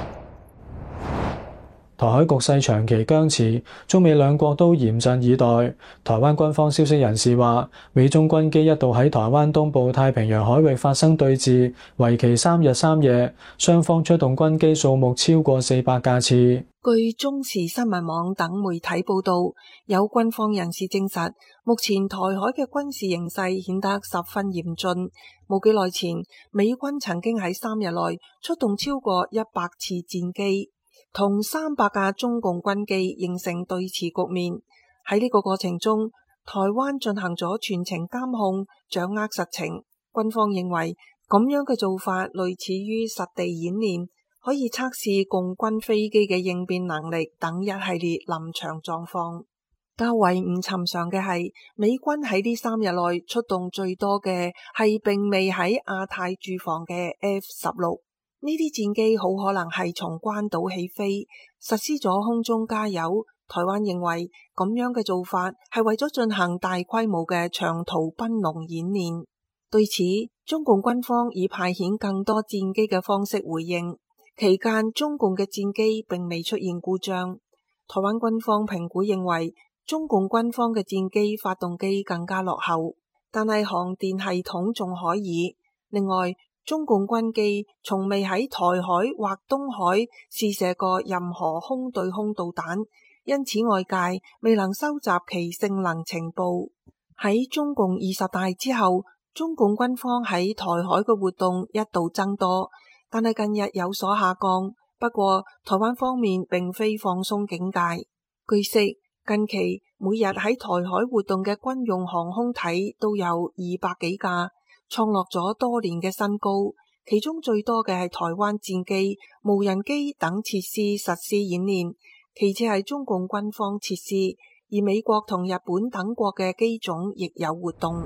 Speaker 8: 台海局勢長期僵持，中美兩國都嚴陣以待。台灣軍方消息人士話，美中軍機一度喺台灣東部太平洋海域發生對峙，為期3日3夜，雙方出動軍機數目超過400架次。
Speaker 9: 據中時新聞網等媒體報道，有軍方人士證實，目前台海嘅軍事形勢顯得十分嚴峻。冇幾耐前，美軍曾經喺3日內出動超過100次戰機，同300架中共軍機形成對峙局面。喺呢個過程中，台灣進行咗全程監控，掌握實情。軍方認為咁樣嘅做法類似於實地演練，可以測試共軍飛機嘅應變能力等一系列臨場狀況。較為唔尋常嘅係，美軍喺呢3日內出動最多嘅係並未喺亞太駐防嘅 F-16。呢啲戰機好可能係從關島起飛，實施咗空中加油。台灣認為咁樣嘅做法係為咗進行大規模嘅長途奔龍演練。對此，中共軍方以派遣更多戰機嘅方式回應。期間，中共嘅戰機並未出現故障。台灣軍方評估認為，中共軍方嘅戰機發動機更加落後，但係航電系統仲可以。另外，中共軍機從未喺台海或東海試射過任何空對空導彈，因此外界未能收集其性能情報。喺中共20大之後，中共軍方喺台海嘅活動一度增多，但係近日有所下降。不過，台灣方面並非放鬆警戒。據悉，近期每日喺台海活動嘅軍用航空體都有200幾架，創落咗多年嘅新高，其中最多嘅係台灣戰機、無人機等設施實施演練，其次係中共軍方設施，而美國同日本等國嘅機種亦有活動。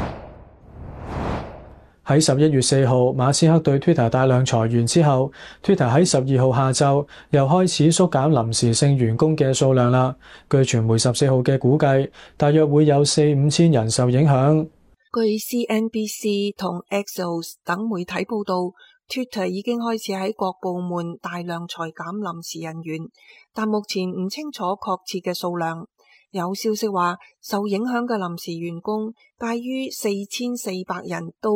Speaker 8: 喺11月4號，馬斯克對 Twitter 大量裁員之後， Twitter 喺12號下晝又開始縮減臨時性員工嘅數量啦。據傳媒14號嘅估計，大約會有4-5千人受影響。
Speaker 9: 據 CNBC 同 Axios 等媒體報道， Twitter 已經開始喺各部門大量裁減臨時人員，但目前唔清楚確切嘅數量。有消息話，受影響嘅臨時員工介於4400人到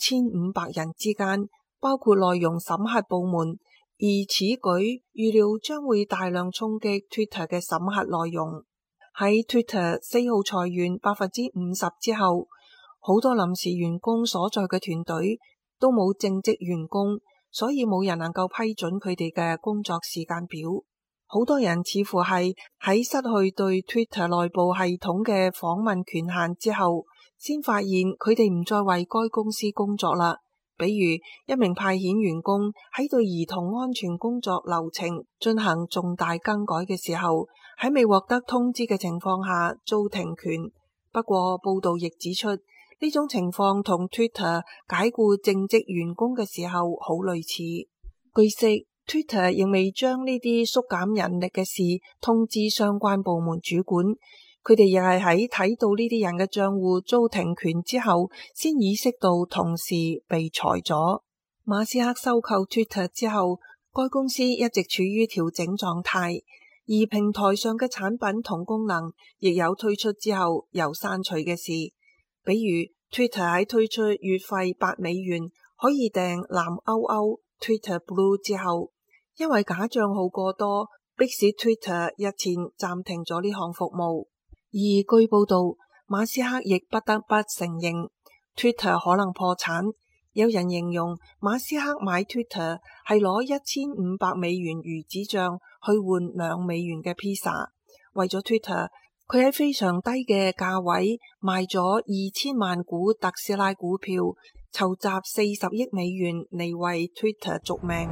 Speaker 9: 5500人之間，包括內容審核部門，而此舉預料將會大量衝擊 Twitter 嘅審核內容。喺 Twitter 4號裁員50%之後，好多臨時員工所在嘅團隊都冇正職員工，所以冇人能夠批准佢哋嘅工作時間表。好多人似乎係喺失去對 Twitter 內部系統嘅訪問權限之後，先發現佢哋唔再為該公司工作啦。比如一名派遣員工喺對兒童安全工作流程進行重大更改嘅時候，喺未獲得通知嘅情況下遭停權。不過報道亦指出，呢種情況同 Twitter 解僱正職員工嘅時候好類似。據悉，Twitter 仍未將呢啲縮減人力嘅事通知相關部門主管，佢哋亦係喺睇到呢啲人嘅賬戶遭停權之後，先意識到同時被裁咗。馬斯克收購 Twitter 之後，該公司一直處於調整狀態，而平台上嘅產品同功能亦有推出之後又刪除嘅事。比如 Twitter 喺推出月費$8可以訂藍歐歐 Twitter Blue 之後，因為假賬號過多，迫使 Twitter 日前暫停咗呢項服務。而據報道，馬斯克亦不得不承認 Twitter 可能破產。有人形容馬斯克買 Twitter 係攞$1500魚子醬去換$2嘅披薩。為咗 Twitter， 佢喺非常低嘅價位賣咗2000萬股特斯拉股票，籌集$40億嚟為 Twitter 續命。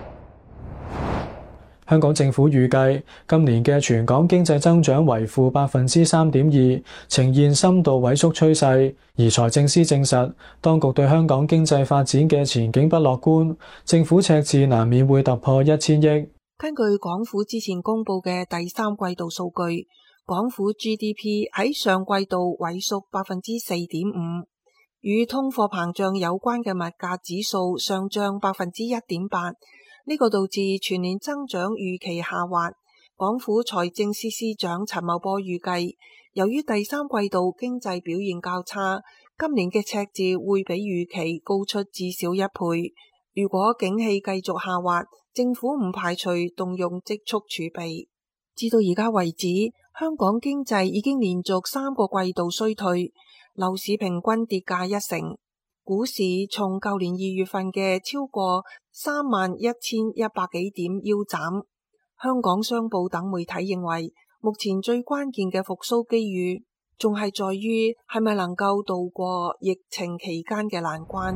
Speaker 8: 香港政府預計今年嘅全港經濟增長為負3.2%，呈現深度萎縮趨勢。而財政司證實，當局對香港經濟發展嘅前景不樂觀，政府赤字難免會突破1000億。
Speaker 9: 根據港府之前公布嘅第三季度數據，港府 GDP 喺上季度萎縮 4.5%， 與通貨膨脹有關嘅物價指數上漲 1.8%， 呢個導致全年增長預期下滑。港府財政司司長陳茂波預計，由於第三季度經濟表現較差，今年嘅赤字會比預期高出至少1倍。如果景氣繼續下滑，政府唔排除動用積蓄儲備。至到而家為止，香港經濟已經連續3個季度衰退，樓市平均跌價1成，股市從舊年2月份嘅超過31,100幾點腰斬。香港商報等媒體認為，目前最關鍵嘅復甦機遇仲係在於係咪能夠渡過疫情期間嘅難關。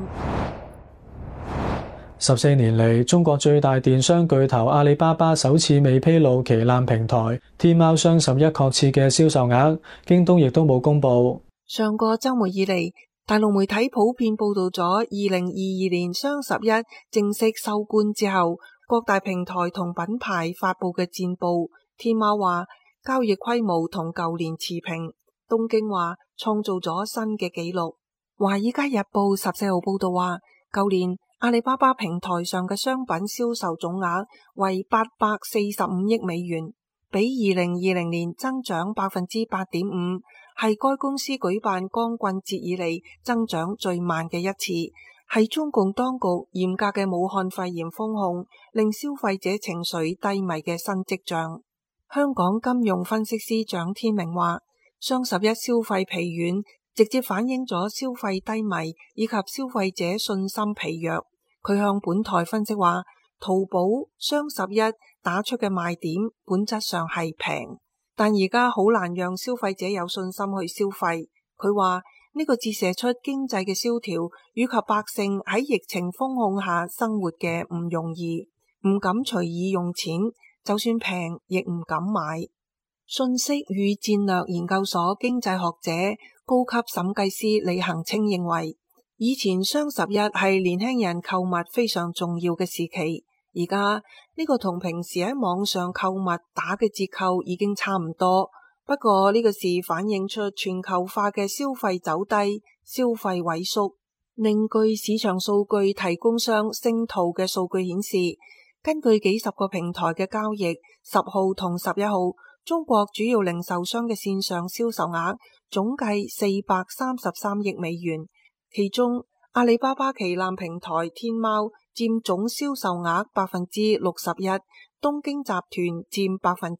Speaker 8: 14年嚟，中國最大電商巨頭阿里巴巴首次未披露旗艦平台天貓雙十一確切嘅銷售額，京東亦都冇公布。
Speaker 9: 上個週末以嚟，大陸媒體普遍報道咗2022年雙十一正式收官之後，各大平台同品牌發佈嘅戰報。天貓話交易規模同舊年持平，東京話創造咗新嘅紀錄。華爾街日報14號報道話，舊年阿里巴巴平台上嘅商品銷售總額為845億美元，比2020年增長 8.5%， 係該公司舉辦光棍節以嚟增長最慢嘅一次，係中共當局嚴格嘅武漢肺炎封控令消費者情緒低迷嘅新跡象。香港金融分析師蔣天明話，雙十一消費疲軟直接反映咗消費低迷以及消費者信心疲弱。佢向本台分析話，淘寶雙十一打出嘅賣點本質上係平，但而家好難讓消費者有信心去消費。佢話呢個折射出經濟嘅蕭條以及百姓喺疫情封控下生活嘅唔容易，唔敢隨意用錢，就算平亦唔敢買。信息與戰略研究所經濟學者高級審計師李恒清認為，以前雙十一係年輕人購物非常重要嘅時期，而家呢個同平時喺網上購物打嘅折扣已經差唔多。不過呢個事反映出全球化嘅消費走低、消費萎縮。另據市場數據提供商星圖嘅數據顯示，根據幾十個平台嘅交易，10號同11號中國主要零售商嘅線上銷售額總計433億美元，其中阿里巴巴旗艦平台天貓佔總銷售額 61%， 東京集團佔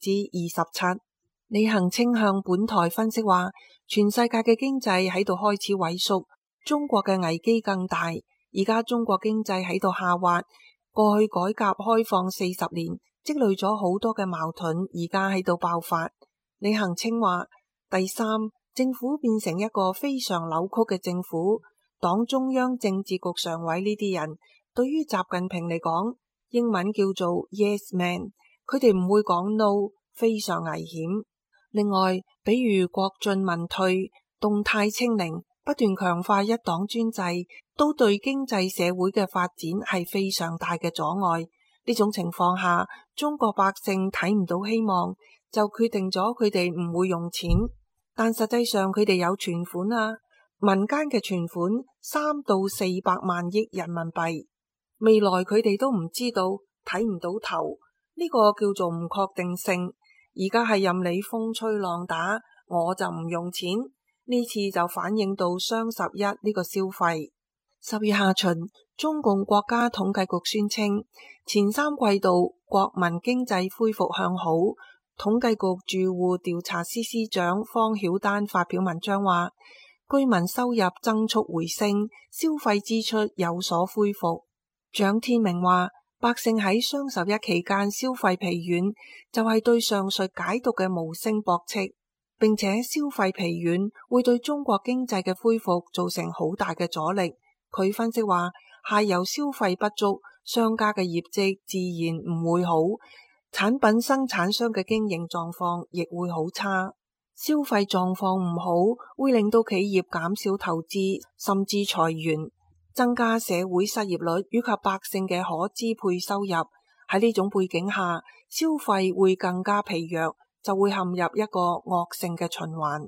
Speaker 9: 27%。李恒清向本台分析話，全世界嘅經濟喺度開始萎縮，中國嘅危機更大。而家中國經濟喺度下滑，過去改革開放40年，積累咗好多嘅矛盾，而家喺度爆發。李恒清話，第三，政府變成一個非常扭曲嘅政府，黨中央政治局常委呢啲人對於習近平嚟講，英文叫做 Yes Man， 佢哋唔會講 No， 非常危險。另外，比如國進民退、動態清零、不斷強化一黨專制，都對經濟社會嘅發展係非常大嘅阻礙。呢種情況下，中國百姓睇唔到希望，就決定咗佢哋唔會用錢。但實際上佢哋有存款啊，民間嘅存款3到400萬億人民幣，未來佢哋都唔知道，睇唔到頭，呢個叫做唔確定性。而家係任你風吹浪打，我就唔用錢。呢次就反映到雙十一呢個消費。10月下旬，中共國家統計局宣稱，前3季度國民經濟恢復向好。統計局住戶調查司司長方曉丹發表文章話，居民收入增速回升，消費支出有所恢復。蔣天明話，百姓喺雙十一期間消費疲軟，就係對上述解讀嘅無聲駁斥，並且消費疲軟會對中國經濟嘅恢復造成好大嘅阻力。佢分析話，下游消費不足，商家嘅業績自然唔會好，產品生產商嘅經營狀況亦會好差。消費狀況唔好，會令到企業減少投資，甚至裁員，增加社會失業率以及百姓嘅可支配收入， 喺呢種背景下，消費會更加疲弱，就會陷入一個惡性嘅循環。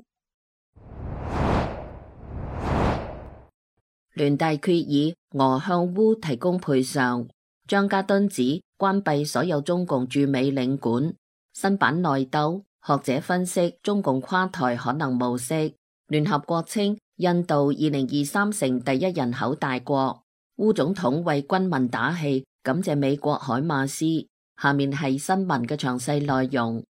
Speaker 10: 聯大決議俄向烏提供賠償，張家敦指關閉所有中共駐美領館。新版內鬥，學者分析中共垮台可能無息。聯合國稱印度2023成第一人口大國。烏總統為軍民打氣，感謝美國海馬斯。下面係新聞嘅詳細內容。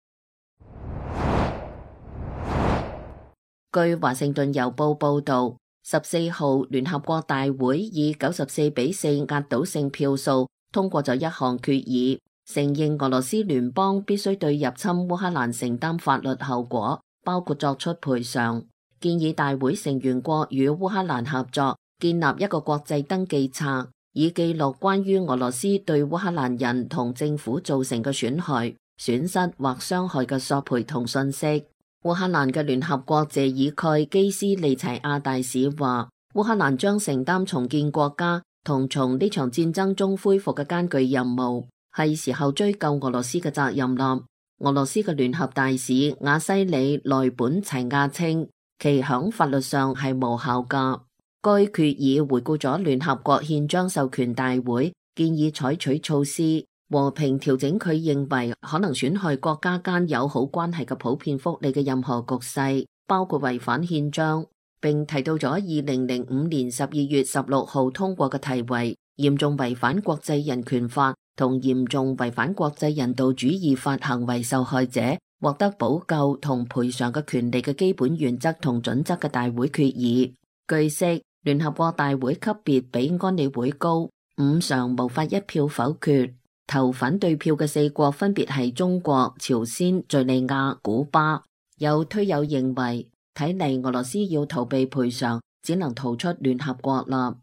Speaker 10: 據華盛頓郵報報道，14號聯合國大會以94-4壓倒性票數通過咗一項決議，承認俄羅斯聯邦必須對入侵烏克蘭承擔法律後果，包括作出賠償。建議大會成員國與烏克蘭合作，建立一個國際登記冊，以記錄關於俄羅斯對烏克蘭人同政府造成嘅損害、損失或傷害嘅索賠同信息。烏克蘭嘅聯合國謝爾蓋基斯利齊亞大使話，烏克蘭將承擔重建國家同從呢場戰爭中恢復嘅艱巨任務，係時候追究俄羅斯嘅責任啦。俄羅斯嘅聯合大使瓦西里內本齊亞稱，其響法律上係無效噶。該決議回顧咗聯合國憲章授權大會建議採取措施，和平調整佢認為可能損害國家間友好關係嘅普遍福利嘅任何局勢，包括違反憲章，並提到咗2005年12月16號通過嘅題為嚴重違反國際人權法同嚴重違反國際人道主義法行為受害者獲得補救同賠償嘅權利嘅基本原則同準則嘅大會決議。據悉，聯合國大會級別比安理會高，5常無法一票否決。投反對票嘅4國分別係中國、朝鮮、敘利亞、古巴。有推友認為，睇嚟俄羅斯要逃避賠償，只能逃出聯合國啦。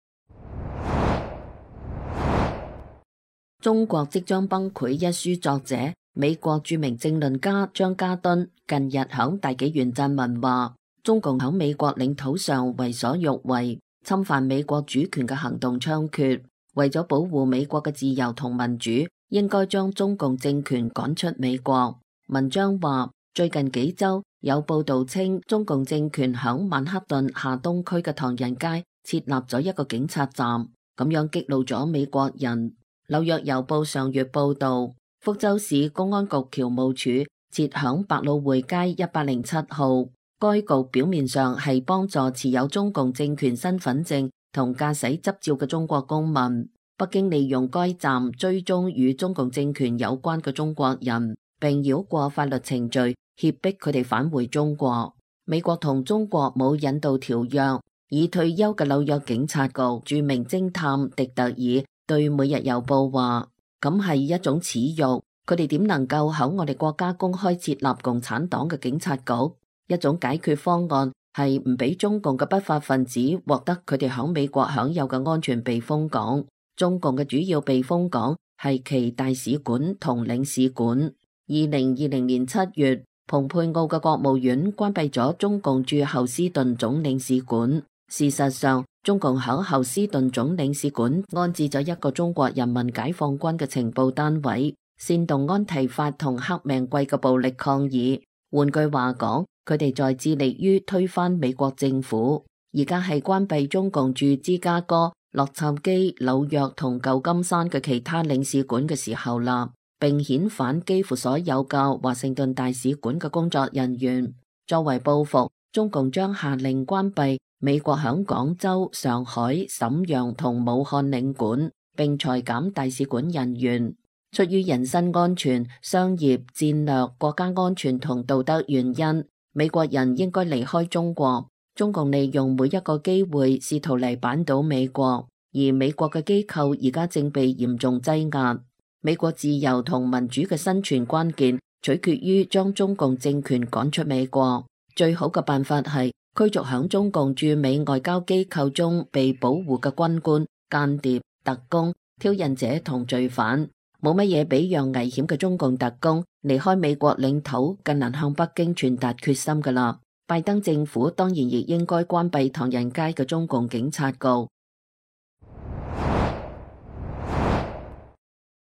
Speaker 10: 中國即將崩潰一書作者、美國著名政論家張家敦近日響大紀元撰文話，中共響美國領土上為所欲為，侵犯美國主權嘅行動猖獗。為咗保護美國嘅自由同民主，應該將中共政權趕出美國。文章話，最近幾周有報道稱，中共政權響曼克頓下東區嘅唐人街設立咗一個警察站，咁樣激怒咗美國人。紐約郵報上月報道，福州市公安局僑務處設響百老匯街107號，該局表面上係幫助持有中共政權身份證同駕駛執照嘅中國公民。北京利用該站追蹤與中共政權有關嘅中國人，並繞過法律程序，脅迫佢哋返回中國。美國同中國冇引渡條約。已退休嘅紐約警察局著名偵探迪特爾對每日郵報話，咁係一種恥辱，佢哋點能夠喺我哋國家公開設立共產黨嘅警察局？一種解決方案係唔俾中共嘅不法分子獲得佢哋喺美國享有嘅安全避風港。中共嘅主要避風港係其大使館同領事館。2020年7月，蓬佩奧嘅國務院關閉咗中共駐侯斯頓總領事館。事實上，中共喺侯斯頓總領事館安置咗一個中國人民解放軍嘅情報單位，煽動安提法同黑命貴嘅暴力抗議。換句話講，佢哋在致力於推翻美國政府。而家係關閉中共駐芝加哥、洛杉磯、紐約同舊金山嘅其他領事館嘅時候啦，並遣返幾乎所有嘅華盛頓大使館嘅工作人員。作為報復，中共將下令關閉美國響廣州、上海、瀋陽同武漢領館，並裁減大使館人員。出於人身安全、商業、戰略、國家安全同道德原因，美國人應該離開中國。中共利用每一個機會試圖嚟扳倒美國，而美國嘅機構而家正被嚴重擠壓。美國自由同民主嘅生存關鍵取決於將中共政權趕出美國。最好嘅辦法係驅逐響中共駐美外交機構中被保護嘅軍官、間諜、特工、挑釁者同罪犯。冇乜嘢比讓危險嘅中共特工離開美國領土更能向北京傳達決心㗎啦。拜登政府當然亦應該關閉唐人街嘅中共警察局。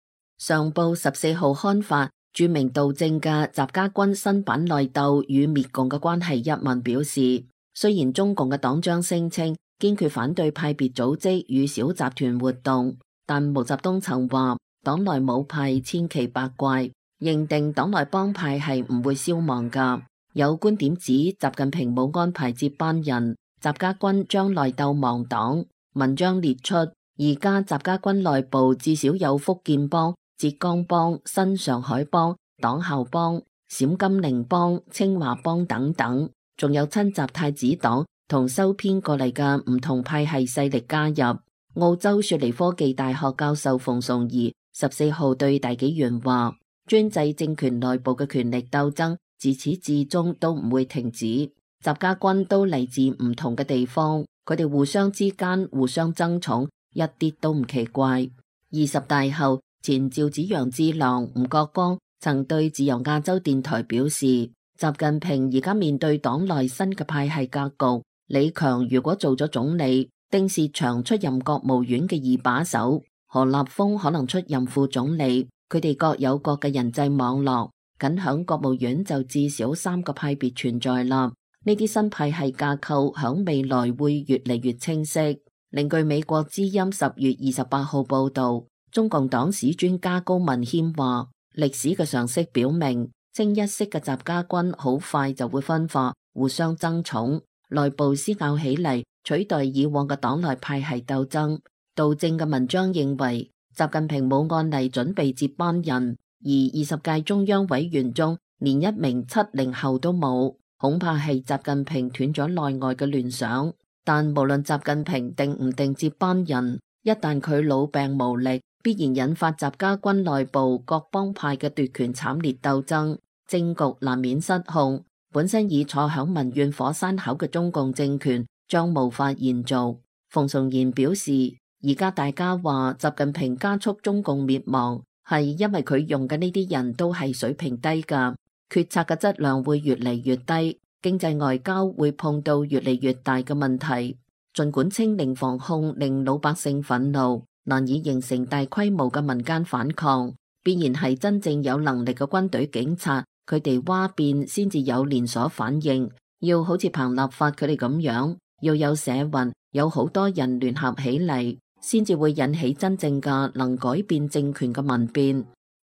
Speaker 10: 上報14號刊發著名導正嘅習家軍新版內鬥與滅共嘅關係一文表示，雖然中共嘅黨章聲稱堅決反對派別組織與小集團活動，但毛澤東曾話黨內冇派千奇百怪，認定黨內幫派係唔會消亡㗎。有觀點指習近平冇安排接班人，習家軍將內鬥亡黨。文章列出而家習家軍內部至少有福建幫、浙江幫、新上海幫、黨校幫、陝甘寧幫、清華幫等等，仲有親習太子黨同收編過嚟嘅唔同派系勢力加入。澳洲雪梨科技大學教授馮崇義14號對大紀元話，專制政權內部嘅權力鬥爭自始至終都唔會停止。習家軍都嚟自唔同嘅地方，佢哋互相之間互相爭寵，一啲都唔奇怪。20大後，前趙紫陽智囊吳國光曾對自由亞洲電台表示，習近平而家面對黨內新嘅派系格局，李強如果做咗總理，丁薛祥出任國務院嘅二把手，何立峰可能出任副總理，佢哋各有各嘅人際網絡，僅響國務院就至少3個派別存在啦。呢啲新派系架構響未來會越嚟越清晰。另據美國之音10月28號報道，中共黨史專家高文謙話，歷史嘅常識表明，清一色嘅習家軍好快就會分化，互相爭寵，內部撕咬起嚟，取代以往嘅黨內派系鬥爭。導正嘅文章認為，習近平冇案例準備接班人，而20屆中央委員中連一名70後都冇，恐怕係習近平斷咗內外嘅聯想。但無論習近平定唔定接班人，一旦佢老病無力，必然引發習家軍內部各幫派嘅奪權慘烈鬥爭，政局難免失控。本身已坐響民怨火山口嘅中共政權將無法延續。馮崇賢表示，而家大家話習近平加速中共滅亡，係因為佢用嘅呢啲人都係水平低㗎，決策嘅質量會越嚟越低，經濟外交會碰到越嚟越大嘅問題。儘管清零防控令老百姓憤怒，難以形成大規模嘅民間反抗，必然係真正有能力嘅軍隊警察，佢哋嘩變先至有連鎖反應。要好似彭立發佢哋咁樣，要有社運，有好多人聯合起嚟，先至會引起真正嘅能改變政權嘅民變。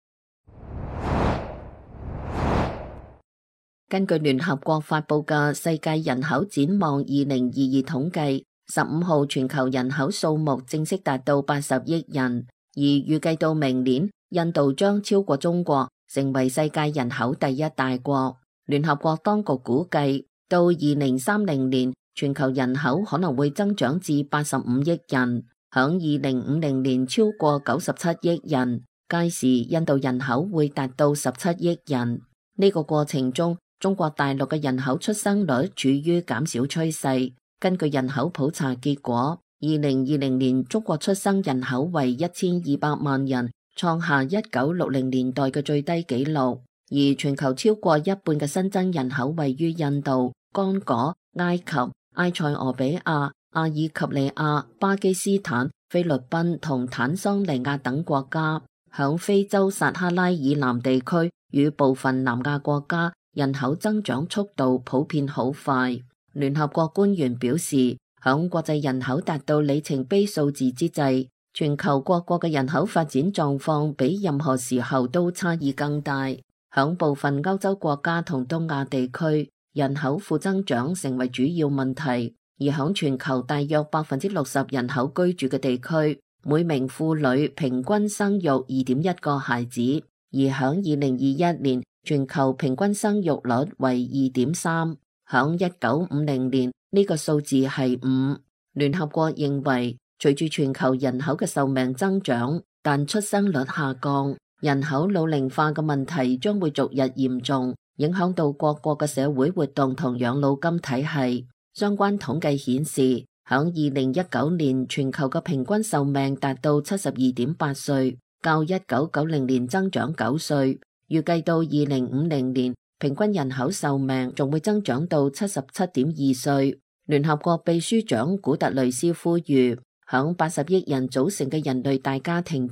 Speaker 10: 根據聯合國發佈嘅世界人口展望2022統計，15號全球人口數目正式達到80億人，而預計到明年，印度將超過中國，成為世界人口第一大國。聯合國當局估計，到2030年，全球人口可能會增長至85億人，響2050年超過97億人，屆時印度人口會達到17億人。呢個過程中，中國大陸嘅人口出生率處於減少趨勢。根據人口普查結果，2020年中國出生人口為1200萬人，創下1960年代嘅最低紀錄。而全球超過一半嘅新增人口位於印度、剛果、埃及、埃塞俄比亞、阿爾及利亞、巴基斯坦、菲律賓同坦桑尼亞等國家。響非洲撒哈拉以南地區與部分南亞國家，人口增長速度普遍好快。聯合國官員表示，響國際人口達到里程碑數字之際，全球各國嘅人口發展狀況比任何時候都差異更大。響部分歐洲國家同東亞地區，人口負增長成為主要問題。而響全球大約60%人口居住嘅地區，每名婦女平均生育2.1個孩子，而響2021年，全球平均生育率為2.3，響1950年呢個數字係5。聯合國認為，隨住全球人口嘅壽命增長，但出生率下降，人口老齡化嘅問題將會逐日嚴重，影響到各國嘅社會活動同養老金體系。相關統計顯示，響2019年全球嘅平均壽命達到72.8歲，較1990年增長9歲。預計到2050年，平均人口壽命仲會增長到77.2歲。聯合國秘書長古特雷斯呼籲，響80億人組成嘅人類大家庭中，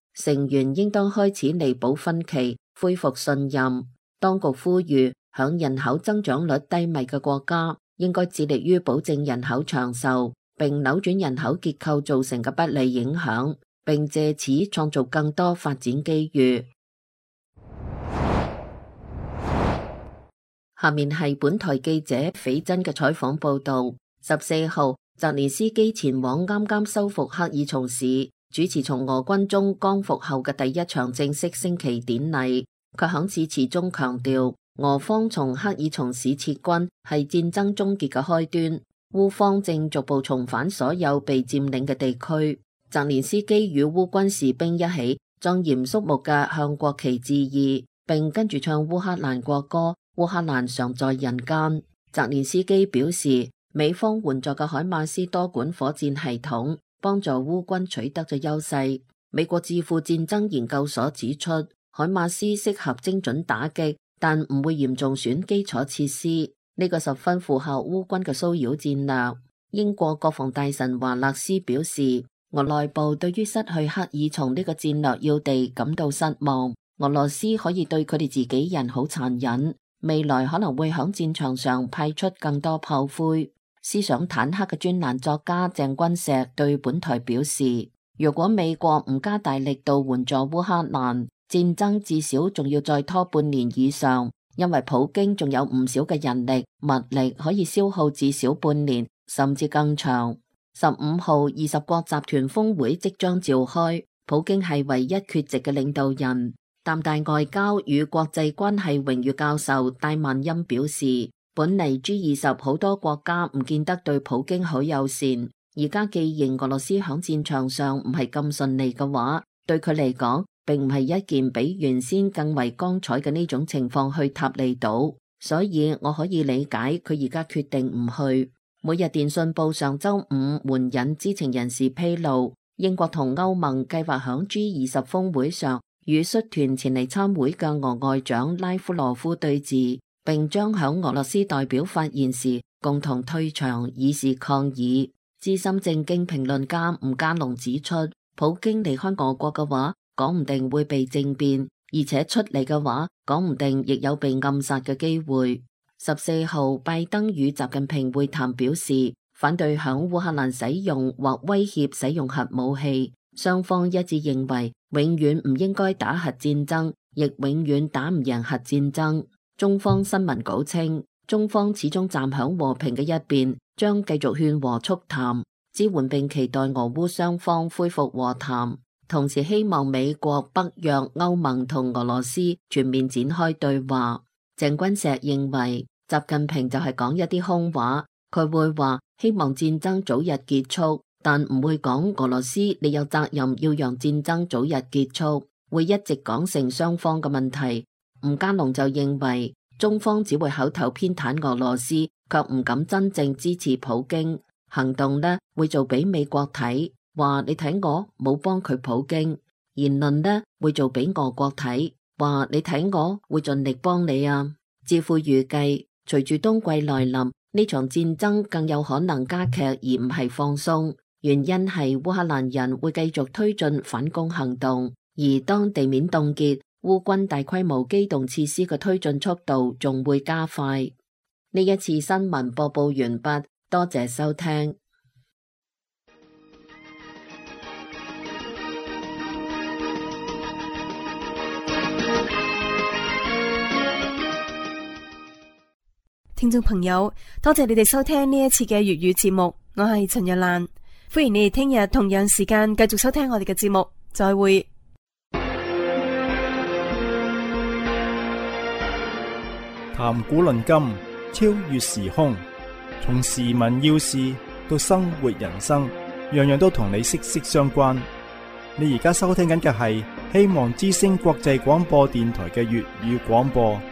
Speaker 10: 成員應當開始彌補分歧，恢復信任。當局呼籲響人口增長率低迷嘅國家，應該致力於保證人口長壽，並扭轉人口結構造成嘅不利影響，並借此創造更多發展機遇。下面係本台記者斐珍嘅採訪報道。14號，澤連斯基前往啱啱收復克爾松市，主持從俄軍中光復後嘅第一場正式升旗典禮。佢響致辭中強調，俄方從克爾松市撤軍係戰爭終結嘅開端，烏方正逐步重返所有被佔領嘅地區。澤連斯基與烏軍士兵一起莊嚴肅穆嘅向國旗致意，並跟住唱烏克蘭國歌《烏克蘭常在人間》。澤連斯基表示，美方援助嘅海馬斯多管火箭系統幫助烏軍取得咗優勢。美國智庫戰爭研究所指出，海馬斯適合精準打擊，但唔會嚴重損基礎設施，呢個十分符合烏軍嘅騷擾戰略。英國國防大臣華勒斯表示，俄內部對於失去克爾松呢個戰略要地感到失望，俄羅斯可以對佢哋自己人好殘忍，未來可能會響戰場上派出更多炮灰。思想坦克嘅專欄作家鄭君碩對本台表示，如果美國唔加大力度援助烏克蘭，戰爭至少仲要再拖半年以上，因為普京仲有唔少嘅人力物力可以消耗至少半年甚至更長。15號20國集團峰會即將召開，普京係唯一缺席嘅領導人。淡大外交與國際關係榮譽教授戴萬欽表示，本嚟 G20 好多國家唔見得對普京好友善，而家既然俄羅斯響戰場上唔係咁順利嘅話，對佢嚟講並唔係一件比原先更為光彩嘅呢種情況去塔利島，所以我可以理解佢而家決定唔去。每日電訊報上周五援引知情人士披露，英國同歐盟計劃響 G20 峰會上與率團前嚟參會嘅俄外長拉夫羅夫對峙，並將響俄羅斯代表發言時共同退場以示抗議。資深政經評論家吳家龍指出，普京離開俄國嘅話，講唔定會被政變，而且出嚟嘅話，講唔定亦有被暗殺嘅機會。14號，拜登與習近平會談表示，反對響烏克蘭使用或威脅使用核武器。雙方一致認為，永遠唔應該打核戰爭，亦永遠打唔贏核戰爭。中方新聞稿稱，中方始終站響和平嘅一邊，將繼續勸和促談，支援並期待俄烏雙方恢復和談，同時希望美國、北約、歐盟同俄羅斯全面展開對話。鄭君碩認為，習近平就係講一啲空話，佢會話希望戰爭早日結束，但唔會講俄羅斯你有責任要讓戰爭早日結束，會一直講成雙方嘅問題。吳家龍就認為，中方只會口頭偏袒俄羅斯，卻唔敢真正支持普京，行動呢會做俾美國睇，話你睇我冇幫佢普京；言論呢會做俾俄國睇，話你睇我會盡力幫你啊。智庫預計，隨住冬季來臨，呢場戰爭更有可能加劇而唔係放鬆，原因係烏克蘭人會繼續推進反攻行動，而當地面凍結，烏軍大規模機動設施嘅推進速度仲會加快。呢一次新聞播報完畢，多謝收聽。
Speaker 2: 聽眾朋友，多謝你哋收聽呢一次嘅粵語節目，我係陳若蘭，歡迎你哋聽日同樣時間繼續收聽我哋嘅節目，再會。
Speaker 1: 談古論今，超越時空，從時聞要事到生活人生，樣樣都同你息息相關。你而家收聽緊嘅係希望之聲國際廣播電台嘅粵語廣播。